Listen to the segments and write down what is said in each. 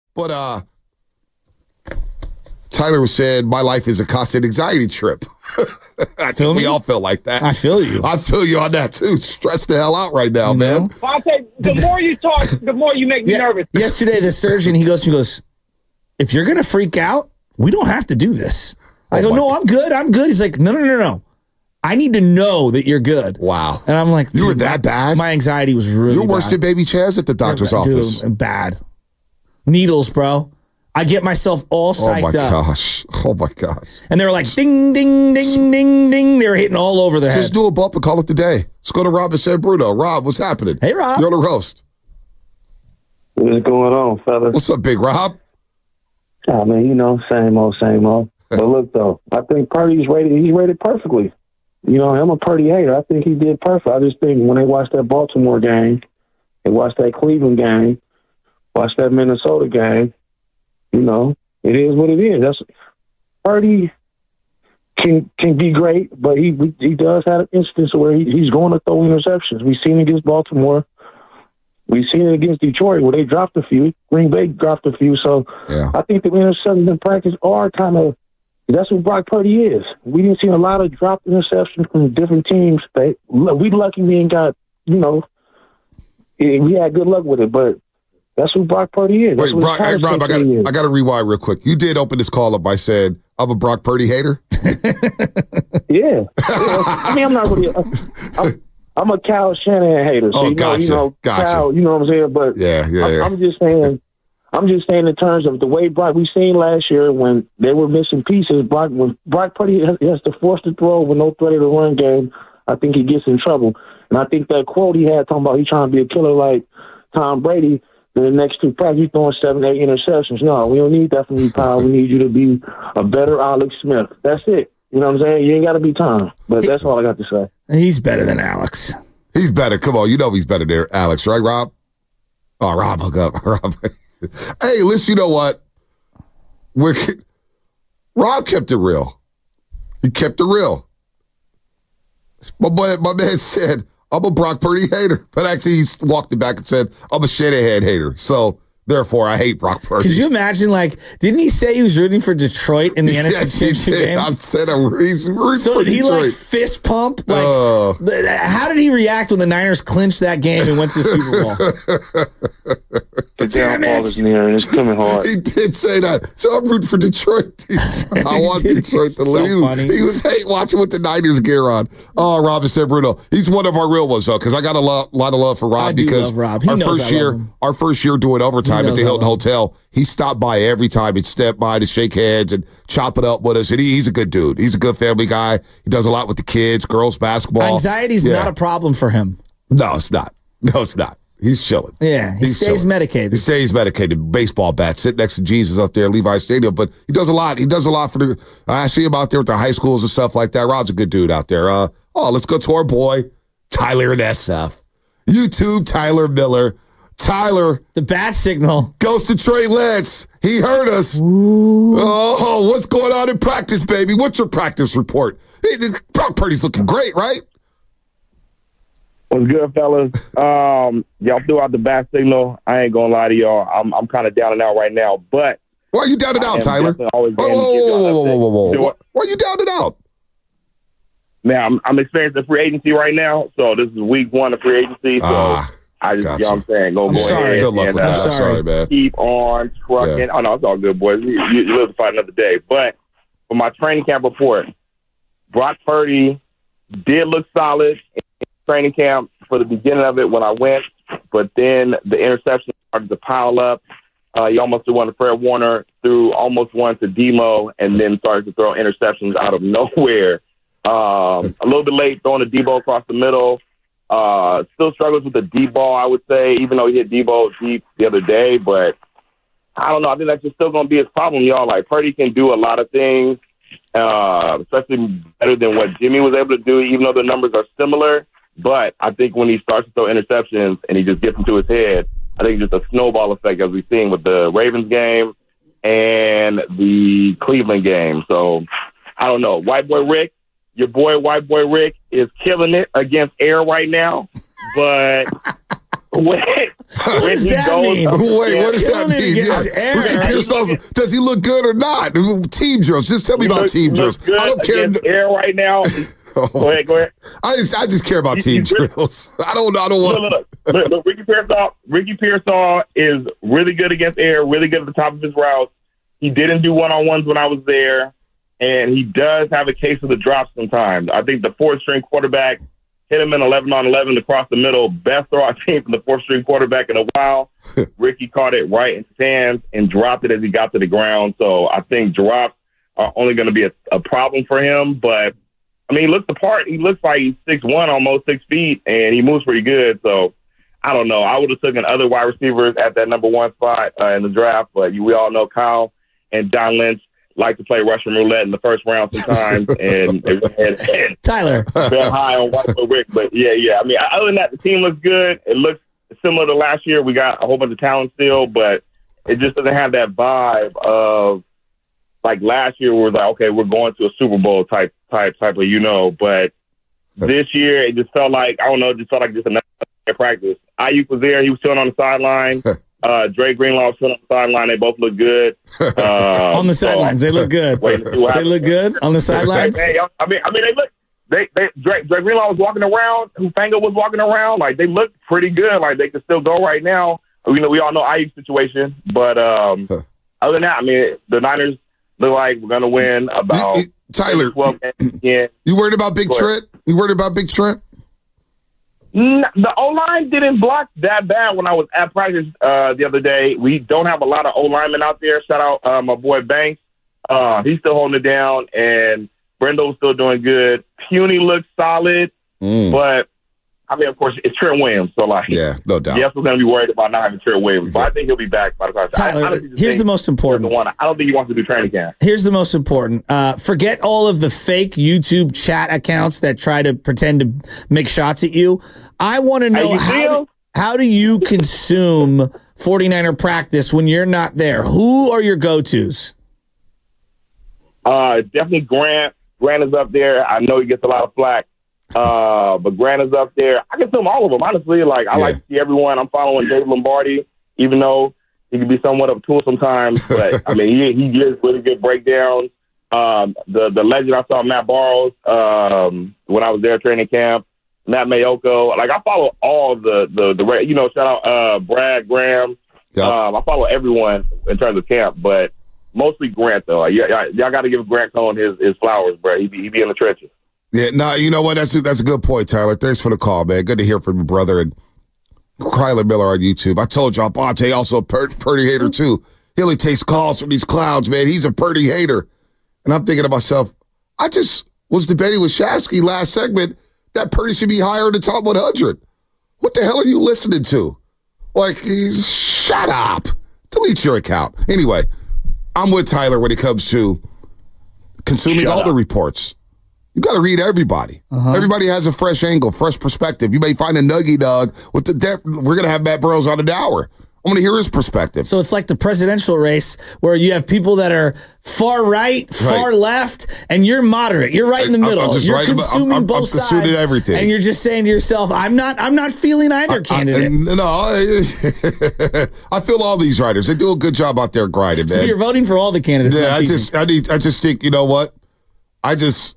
But Tyler was saying, my life is a constant anxiety trip. I think we all feel like that. I feel you. I feel you on that, too. Stressed the hell out right now, man. Well, I'll tell you, the more you talk, the more you make me nervous. Yesterday, the surgeon, he goes, if you're going to freak out, we don't have to do this. I go, no, I'm good. He's like, no. I need to know that you're good. Wow. And I'm like, you were that bad? My anxiety was really You're worse than Baby Chaz at the doctor's office. Dude, bad. Needles, bro. I get myself all psyched up. Oh, my gosh. And they were like, ding, ding, ding, ding, ding. They were hitting all over their head. Just do a bump and call it the day. Let's go to Rob and San Bruno. Rob, what's happening? Hey, Rob. You're on the roast. What's going on, fellas? What's up, Big Rob? I mean, same old. But look, though, I think Purdy's he's rated perfectly. I'm a Purdy hater. I think he did perfect. I just think when they watched that Baltimore game, they watched that Cleveland game, watched that Minnesota game, it is what it is. Purdy can be great, but he does have an instance where he's going to throw interceptions. We've seen it against Baltimore. We've seen it against Detroit where they dropped a few. Green Bay dropped a few. So yeah. I think the interceptions in practice are kind of – that's what Brock Purdy is. We didn't see a lot of dropped interceptions from different teams. We lucky we ain't got, we had good luck with it, but that's who Brock Purdy is. Wait, Rob, I got to rewind real quick. You did open this call up by saying, I'm a Brock Purdy hater? Yeah. I mean, I'm not really I'm a Kyle Shanahan hater. So, gotcha. Kyle, you know what I'm saying? But yeah. I'm just saying in terms of the way Brock, we seen last year when they were missing pieces, when Brock Purdy has to force the throw with no threat of the run game, I think he gets in trouble. And I think that quote he had talking about he's trying to be a killer like Tom Brady, in the next two practices, he's throwing 7, 8 interceptions. No, we don't need that from you, Kyle. We need you to be a better Alex Smith. That's it. You know what I'm saying? You ain't got to be Tom. But that's all I got to say. He's better than Alex. He's better. Come on. He's better than Alex, right, Rob? Oh, Rob, hook up. Rob. Hey, listen, you know what? Rob kept it real. He kept it real. My man said, I'm a Brock Purdy hater. But actually, he walked it back and said, I'm a Shanahan hater. So, therefore, I hate Brock Purdy. Could you imagine, didn't he say he was rooting for Detroit in the NFC Championship game? I said he's rooting for Detroit. Did he, fist pump? How did he react when the Niners clinched that game and went to the Super Bowl? The downfall is near, and it's coming hard. He did say that. So I'm rooting for Detroit. I want Detroit to lose. Funny. He was watching with the Niners gear on. Oh, Rob and San Bruno. He's one of our real ones, though, because I got a lot of love for Rob. I do love Rob. Our first year doing overtime at the Hilton Hotel, he stopped by every time. He'd step by to shake hands and chop it up with us. And he's a good dude. He's a good family guy. He does a lot with the kids, girls basketball. Anxiety's not a problem for him. No, it's not. He's chilling. Yeah, he stays medicated. He stays medicated. Baseball bat, sit next to Jesus up there at Levi Stadium. But he does a lot. He does a lot for I see him out there with the high schools and stuff like that. Rob's a good dude out there. Let's go to our boy, Tyler and SF. YouTube, Tyler Miller. Tyler. The bat signal. Goes to Trey Lance. He heard us. Ooh. Oh, what's going on in practice, baby? What's your practice report? Brock Purdy's looking great, right? What's good, fellas? Y'all threw out the bat signal. I ain't gonna lie to y'all. I'm kind of down and out right now. But why are you down and out, Tyler? Whoa! Why are you down and out? Man, I'm experiencing free agency right now. So this is week 1 of free agency. So I just, you know what I'm saying, go ahead. Good luck with that. I'm sorry, man. Keep on trucking. Yeah. Oh no, it's all good, boys. You live to fight another day. But for my training camp report, Brock Purdy did look solid training camp for the beginning of it when I went, but then the interceptions started to pile up. He almost threw one to Fred Warner, threw almost one to Demo, and then started to throw interceptions out of nowhere. A little bit late throwing the Debo across the middle. Still struggles with the deep ball, I would say, even though he hit Debo deep the other day. But I don't know. I think that's just still going to be his problem, y'all. Like, Purdy can do a lot of things, especially better than what Jimmy was able to do, even though the numbers are similar. But I think when he starts to throw interceptions and he just gets into his head, I think it's just a snowball effect, as we've seen with the Ravens game and the Cleveland game. So, I don't know. White Boy Rick, your boy White Boy Rick is killing it against air right now. But What does that mean? Wait, what does that Killing it mean? against Aaron. Does he look good or not? Team drills. Just tell me about team drills. I don't care. Air right now. Go ahead. I just care about team drills. I don't want. Look, Ricky Pearsall is really good against air, really good at the top of his routes. He didn't do one-on-ones when I was there, and he does have a case of the drops sometimes. I think the fourth-string quarterback hit him in 11-on-11 across the middle. Best throw I've seen from the fourth-string quarterback in a while. Ricky caught it right in his hands and dropped it as he got to the ground. So I think drops are only going to be a problem for him. But, I mean, he looks the part. He looks like he's 6'1", almost 6 feet, and he moves pretty good. So, I don't know. I would have taken other wide receivers at that number 1 spot in the draft. But we all know Kyle and John Lynch like to play Russian roulette in the first round sometimes, and Tyler, they're high on Rick. But yeah. I mean, other than that, the team looks good. It looks similar to last year. We got a whole bunch of talent still, but it just doesn't have that vibe of like last year. Where it was like, okay, we're going to a Super Bowl type of, But this year, it just felt like just another practice. Ayuk was there. He was chilling on the sideline. Dre Greenlaw was still on the sideline. They both look good. On the sidelines, they look good. They look good on the sidelines. Hey, I mean, they look. Dre Greenlaw was walking around. Hufanga was walking around. Like they look pretty good. Like they can still go right now. We all know Ayuk's situation, but other than that, I mean, the Niners look like we're gonna win about Tyler. 12 games. Yeah. You worried about Big Trent? You worried about Big Trent? The O-line didn't block that bad when I was at practice the other day. We don't have a lot of O-linemen out there. Shout out my boy Banks. He's still holding it down, and Brendo's still doing good. Puny looks solid, but, I mean, of course, it's Trent Williams. So, yeah, no doubt. Yes, we're going to be worried about not having Trent Williams, but I think he'll be back by the time. Tyler, here's the most important. I don't think he wants to do training camp. Here's the most important. Forget all of the fake YouTube chat accounts that try to pretend to make shots at you. I want to know how do you consume 49er practice when you're not there? Who are your go-tos? Definitely Grant. Grant is up there. I know he gets a lot of flack. But Grant is up there. I can film all of them, honestly. I like to see everyone. I'm following Dave Lombardi, even though he can be somewhat of a tool sometimes. But, I mean, he gives really good breakdowns. The legend I saw, Matt Barrows, when I was there training camp, Matt Mayoko. I follow all the shout out Brad Graham. Yep. I follow everyone in terms of camp, but mostly Grant, though. Y'all got to give Grant Cohn his flowers, bro. He be in the trenches. Yeah, no, you know what? That's a good point, Tyler. Thanks for the call, man. Good to hear from you, brother. And Kryler Miller on YouTube. I told y'all, Bonte also a Purdy hater, too. He only takes calls from these clowns, man. He's a Purdy hater. And I'm thinking to myself, I just was debating with Shasky last segment that Purdy should be higher in the top 100. What the hell are you listening to? Shut up. Delete your account. Anyway, I'm with Tyler when it comes to consuming all the reports. You got to read everybody. Everybody has a fresh angle, fresh perspective. You may find a nuggy dog with the depth. We're going to have Matt Burrows on an hour. I'm going to hear his perspective. So it's like the presidential race where you have people that are far right, far left, and you're moderate. You're right in the middle. You're consuming both sides, everything. And you're just saying to yourself, I'm not feeling either candidate. I feel all these writers. They do a good job out there grinding, man. So you're voting for all the candidates. Yeah, I just think, you know what? I just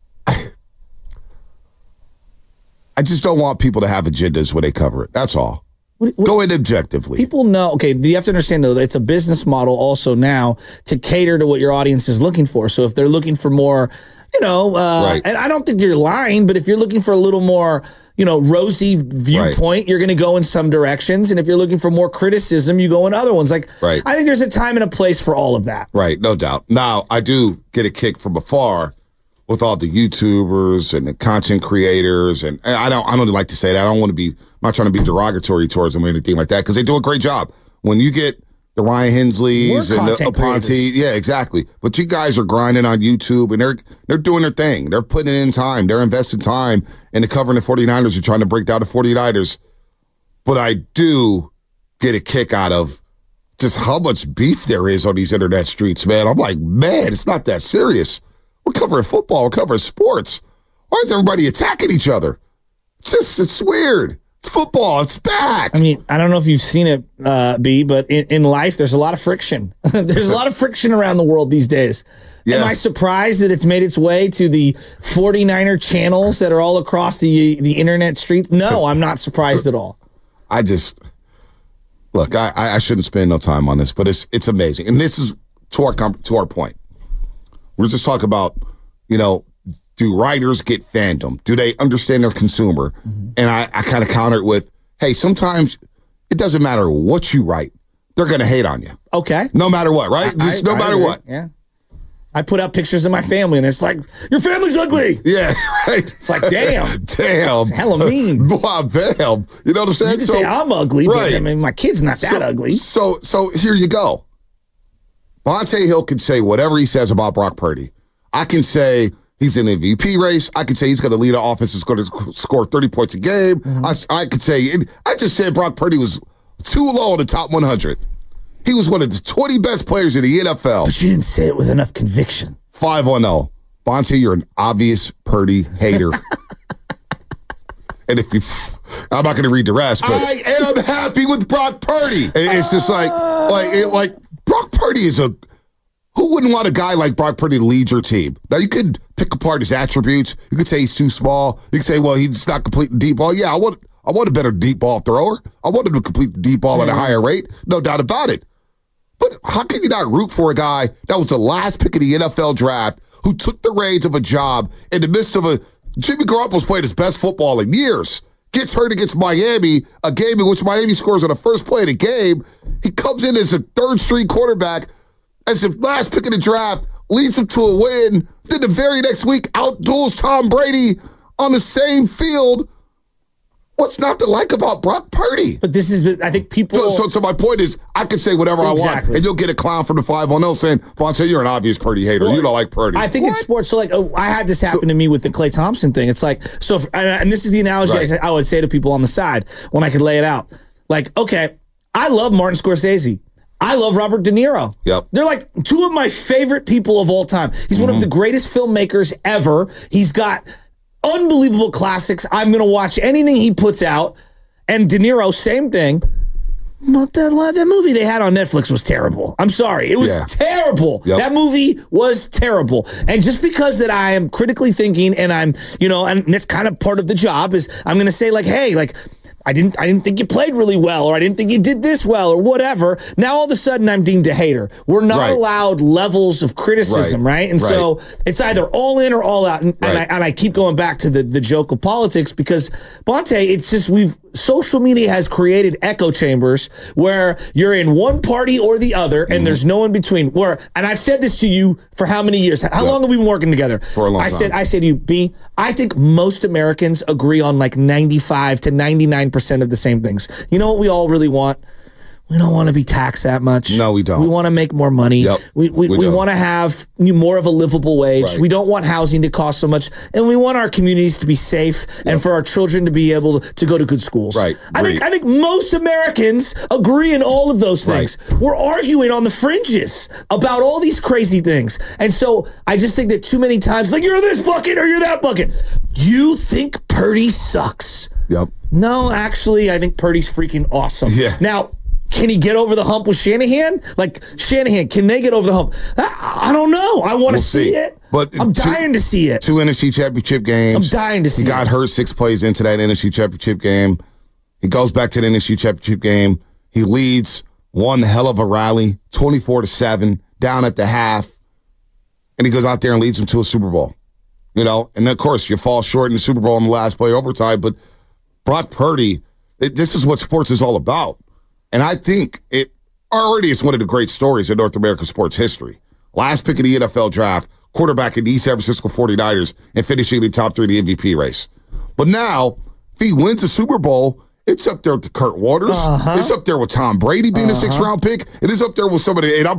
don't want people to have agendas when they cover it. That's all. Go in objectively. People know, okay, you have to understand, though, that it's a business model also now to cater to what your audience is looking for. So if they're looking for more, and I don't think you're lying, but if you're looking for a little more, rosy viewpoint, you're going to go in some directions. And if you're looking for more criticism, you go in other ones. I think there's a time and a place for all of that. Right, no doubt. Now, I do get a kick from afar with all the YouTubers and the content creators, and I don't like to say that. I'm not trying to be derogatory towards them or anything like that, because they do a great job. When you get the Ryan Hensleys and the Aponte, yeah, exactly. But you guys are grinding on YouTube, and they're doing their thing. They're putting in time. They're investing time into covering the 49ers and trying to break down the 49ers. But I do get a kick out of just how much beef there is on these internet streets, man. I'm like, man, it's not that serious. We're covering football. We're covering sports. Why is everybody attacking each other? It's weird. It's football. It's back. I mean, I don't know if you've seen it, B, but in life, there's a lot of friction. There's a lot of friction around the world these days. Yeah. Am I surprised that it's made its way to the 49er channels that are all across the internet streets? No, I'm not surprised at all. I shouldn't spend no time on this, but it's amazing. And this is to our point. We're just talking about, do writers get fandom? Do they understand their consumer? Mm-hmm. And I kind of counter it with, hey, sometimes it doesn't matter what you write. They're going to hate on you. Okay. No matter what, right? No matter what. Yeah. I put out pictures of my family, and it's like, your family's ugly. Yeah, right. It's like, damn. Damn. It's hella mean. Wow, damn. You know what I'm saying? You can say I'm ugly, right. But I mean, my kid's not that ugly. So here you go. Vontae Hill can say whatever he says about Brock Purdy. I can say he's in an MVP race. I can say he's going to lead an offense that's going to score 30 points a game. Mm-hmm. I could say, I just said Brock Purdy was too low in the top 100. He was one of the 20 best players in the NFL. But you didn't say it with enough conviction. 5-0. Vontae, you're an obvious Purdy hater. And I'm not going to read the rest, but I am happy with Brock Purdy. And it's just like Brock Purdy is who wouldn't want a guy like Brock Purdy to lead your team? Now, you could pick apart his attributes. You could say he's too small. You could say, well, he's not completing deep ball. Yeah, I want a better deep ball thrower. I want him to complete the deep ball at a higher rate. No doubt about it. But how can you not root for a guy that was the last pick of the NFL draft who took the reins of a job in the midst of Jimmy Garoppolo's played his best football in years, gets hurt against Miami, a game in which Miami scores on the first play of the game. He comes in as a third-string quarterback, as the last pick of the draft, leads him to a win. Then the very next week, outduels Tom Brady on the same field. What's not to like about Brock Purdy? But this is, I think people... So my point is, I can say whatever I want, and you'll get a clown from the 5-0 saying, Vontae, you're an obvious Purdy hater. Well, you don't like Purdy. I think in sports, I had this happen to me with the Klay Thompson thing. It's like, and this is the analogy I would say to people on the side when I could lay it out. Like, okay, I love Martin Scorsese. I love Robert De Niro. Yep. They're like two of my favorite people of all time. He's one of the greatest filmmakers ever. He's got unbelievable classics. I'm going to watch anything he puts out. And De Niro, same thing. But that movie they had on Netflix was terrible. I'm sorry. It was terrible. Yep. That movie was terrible. And just because that I am critically thinking and I'm, and that's kind of part of the job is I'm going to say like, hey, like, I didn't think you played really well, or I didn't think you did this well, or whatever. Now all of a sudden I'm deemed a hater. We're not allowed levels of criticism, right? And so it's either all in or all out. And I keep going back to the joke of politics because, Bonte, it's just social media has created echo chambers where you're in one party or the other, and there's no in between. And I've said this to you for how many years? How long have we been working together? For a long time. I said to you, B, I think most Americans agree on like 95 to 99% of the same things. You know what we all really want? We don't want to be taxed that much. No, we don't. We want to make more money. Yep. We want to have more of a livable wage. Right. We don't want housing to cost so much. And we want our communities to be safe and for our children to be able to go to good schools. Right. I think most Americans agree in all of those things. Right. We're arguing on the fringes about all these crazy things. And so I just think that too many times, like, you're this bucket or you're that bucket. You think Purdy sucks. Yep. No, actually, I think Purdy's freaking awesome. Yeah. Now, can he get over the hump with Shanahan? Like, Shanahan, can they get over the hump? I don't know. I want to see it. But I'm dying to see it. 2 NFC championship games. I'm dying to see it. He got hurt 6 plays into that NFC championship game. He goes back to the NFC championship game. He leads one hell of a rally, 24-7, down at the half. And he goes out there and leads them to a Super Bowl. And of course, you fall short in the Super Bowl in the last play overtime, but Brock Purdy, this is what sports is all about. And I think it already is one of the great stories in North American sports history. Last pick of the NFL draft, quarterback in the San Francisco 49ers, and finishing in the top 3 of the MVP race. But now, if he wins the Super Bowl, it's up there with Kurt Waters. It's up there with Tom Brady being a 6th-round pick. It is up there with somebody, and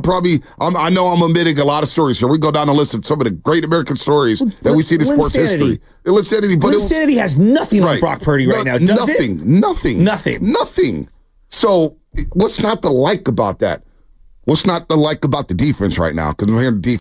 I know I'm omitting a lot of stories here. We go down the list of some of the great American stories that we see in sports history. Linsanity has nothing on Brock Purdy right now, does it? Nothing. So what's not to like about that? What's not to like about the defense right now? Because I'm hearing the defense.